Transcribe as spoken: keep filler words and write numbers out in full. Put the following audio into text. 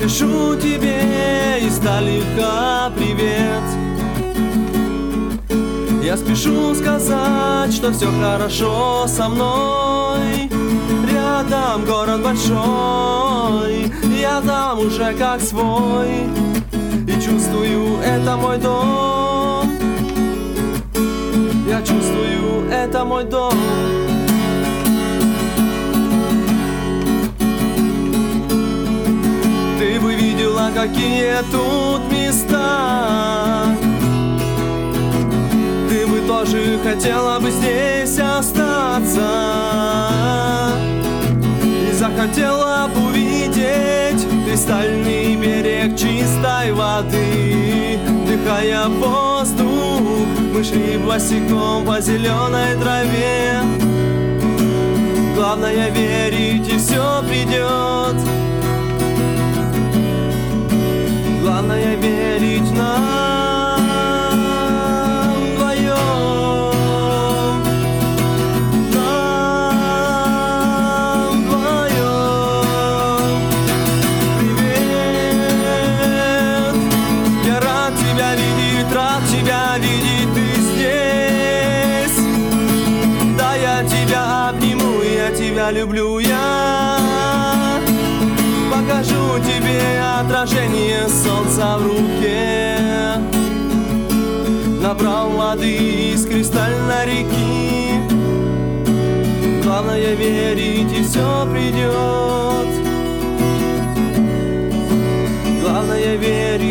пишу тебе издалека привет. Я спешу сказать, что все хорошо со мной. Рядом город большой, я там уже как свой. И чувствую, это мой дом. Я чувствую, это мой дом. Ты бы видела, какие тут места. Ты бы тоже хотела бы здесь остаться. И захотела бы увидеть кристальный берег чистой воды. Вдыхая воздух, мы шли босиком по зеленой траве. Главное верить, и все придет. Главное верить нам вдвоем. Нам вдвоем. Привет, я рад тебя видеть, рад тебя видеть, ты здесь. Да, я тебя обниму, я тебя люблю, я покажу тебе отражение солнца в руке. Набрал воды из кристальной реки. Главное верить, и все придет. Главное верить.